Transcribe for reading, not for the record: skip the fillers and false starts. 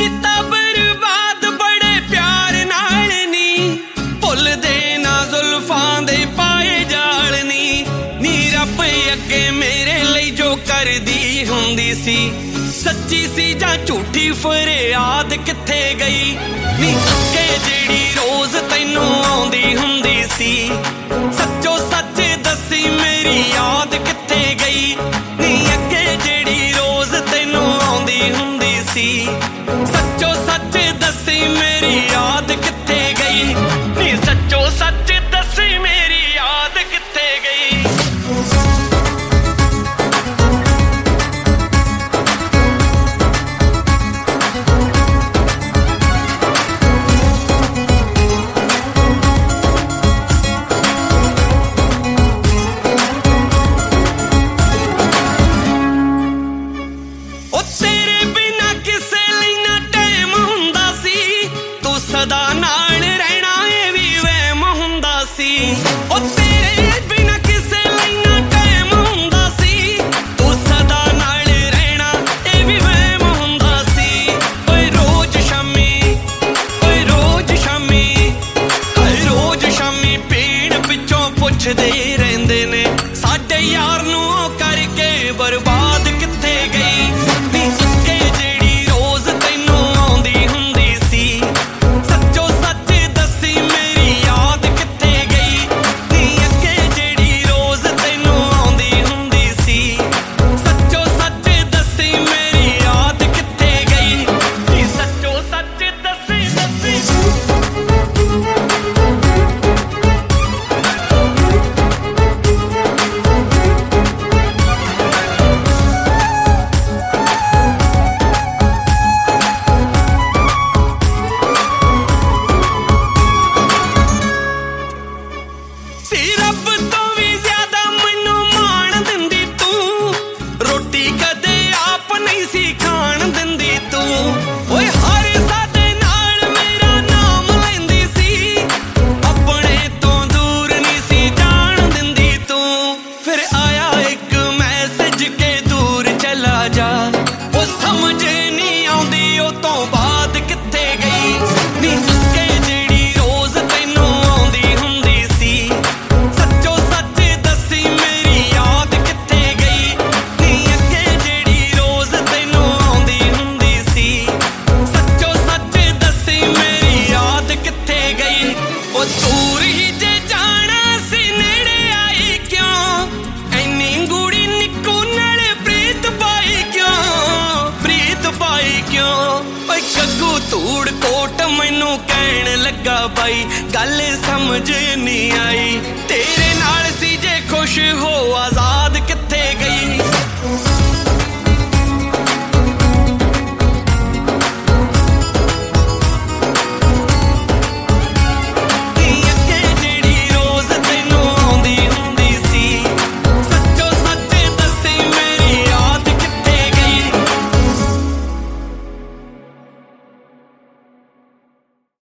ਕੀਤਾ ਬਰਬਾਦ ਬੜੇ ਪਿਆਰ ਨਾਲ ਨੀ, ਭੁੱਲਦੇ ਨਾ ਜ਼ੁਲਫਾਂ ਦੇ ਪਾਏ ਜਾਲ ਨੀ ਰੱਬ ਅੱਗੇ ਮੇਰੇ ਲਈ ਜੋ ਕਰਦੀ ਹੁੰਦੀ ਸੀ, ਸੱਚੀ ਸੀ ਜਾਂ ਝੂਠੀ ਫਰਿਆਦ ਕਿੱਥੇ ਗਈ ਨੀ, ਅੱਗੇ ਜਿਹੜੀ ਰੋਜ਼ ਤੈਨੂੰ ਆਉਂਦੀ ਹੁੰਦੀ ਸੀ, ਸੱਚੋ ਸੱਚ ਦੱਸੀ ਮੇਰੀ ਯਾਦ ਕਿੱਥੇ ਗਈ ਨੀ, ਅੱਗੇ ਜਿਹੜੀ ਰੋਜ਼ ਤੈਨੂੰ ਆਉਂਦੀ ਹੁੰਦੀ ਸੀ, ਸੱਚੋ ਸੱਚ ਦੱਸੀ ਮੇਰੀ ਯਾਦ ਕਿੱਥੇ ਗਈ ਨੀ, ਸੱਚੋ ਸੱਚ ਦੱਸੀ ਮੇਰੀ ਯਾਦ ਕਿੱਥੇ ਗਈ। ਤੇਰੇ ਬਿਨਾ ਕਿਸੇ ਲਈ ਨਾ ਟਾਈਮ ਹੁੰਦਾ ਸੀ, ਤੂੰ ਸਦਾ ਨਾਲ ਰਹਿਣਾ ਇਹ ਵੀ ਵਹਿਮ ਹੁੰਦਾ ਸੀ, ਉਹ ਤੇਰੇ ਬਿਨਾ ਕਿਸੇ ਲਈ ਨਾ ਟਾਈਮ ਹੁੰਦਾ ਸੀ, ਤੂੰ ਸਦਾ ਨਾਲ ਰਹਿਣਾ ਇਹ ਵੀ ਵਹਿਮ ਹੁੰਦਾ ਸੀ, ਓਏ ਰੋਜ਼ ਸ਼ਾਮੀ ਓਏ ਰੋਜ਼ ਸ਼ਾਮੀ ਓਏ ਰੋਜ਼ ਸ਼ਾਮੀ ਪੀੜ ਪਿੱਛੋਂ ਪੁੱਛਦੇ ਰਹਿੰਦੇ ਨੇ, ਸਾਡੇ ਯਾਰ ਨੂੰ ਉਹ ਕਰਕੇ ਬਰਬਾਦ ਕਿੱਥੇ ਗਈ ਨੀ, ਅੱਗੇ ਜਿਹੜੀ ਰੋਜ਼ ਤੈਨੂੰ ਆਉਂਦੀ ਹੁੰਦੀ ਸੀ, ਸੱਚੋ ਸੱਚ ਦੱਸੀ ਮੇਰੀ ਯਾਦ ਕਿੱਥੇ ਗਈ ਨੀ, ਅੱਗੇ ਜਿਹੜੀ ਰੋਜ਼ ਤੈਨੂੰ ਆਉਂਦੀ ਹੁੰਦੀ ਸੀ, ਸੱਚੋ ਸੱਚ ਦੱਸੀ ਮੇਰੀ ਯਾਦ ਕਿੱਥੇ ਗਈ ਨੀ, ਸੱਚੋ ਸੱਚ ਦੱਸੀ ਸੀ ਰੱਬ ਤੋਂ ਵੀ ਜ਼ਿਆਦਾ ਮੈਨੂੰ ਮਾਣ ਦਿੰਦੀ ਤੂੰ, ਰੋਟੀ ਕਦੇ ਆਪ ਨਹੀਂ ਸੀ ਖਾਣ ਦਿੰਦੀ ਤੂੰ, ਓਏ ਹਰ ਸਾਡੇ ਨਾਲ ਮੇਰਾ ਨਾਮ ਲੈਂਦੀ ਸੀ, ਆਪਣੇ ਤੋਂ ਦੂਰ ਨਹੀਂ ਸੀ ਜਾਣ ਦਿੰਦੀ ਤੂੰ, ਫਿਰ ਆਇਆ ਇੱਕ ਮੈਸੇਜ ਕੇ ਦੂਰ ਚਲਾ ਜਾ, ਉਹ ਸਮਝ ਨਹੀਂ ਆਉਂਦੀ ਉਹ ਤੋਂ ਬਾਅਦ ਕਿੱਥੇ ਗਈ ਨੀ, ਅੱਗੇ ਜਿਹੜੀ ਰੋਜ਼ ਤੈਨੂੰ ਆਉਂਦੀ ਹੁੰਦੀ ਸੀ, ਸੱਚੋ ਸੱਚ ਦੱਸੀ ਮੇਰੀ ਯਾਦ ਕਿੱਥੇ ਗਈ ਨੀ, ਅੱਗੇ ਜਿਹੜੀ ਰੋਜ਼ ਤੈਨੂੰ ਆਉਂਦੀ ਹੁੰਦੀ ਸੀ, ਸੱਚੋ ਸੱਚ ਦੱਸੀ ਮੇਰੀ ਯਾਦ ਕਿੱਥੇ ਗਈ, ਉਹ ਦੂਰ ਹੀ ਜੇ ਜਾਣਾ ਸੀ ਨੇੜੇ ਆਈ ਕਿਉਂ, ਐਨੀ ਗੂੜੀ ਨਿੱਕੂ ਨਾਲ ਪ੍ਰੀਤ ਪਾਈ ਕਿਉਂ, ਓਏ ਗੱਗੂ ਧੂੜ ਕੋਟ ਮੈਨੂੰ ਕਹਿਣ ਲੱਗਾ ਬਾਈ, ਗੱਲ ਸਮਝ ਨਹੀਂ ਆਈ, ਤੇਰੇ ਨਾਲ ਸੀ ਜੇ ਖੁਸ਼ ਹੋ ਆਜ਼ਾਦ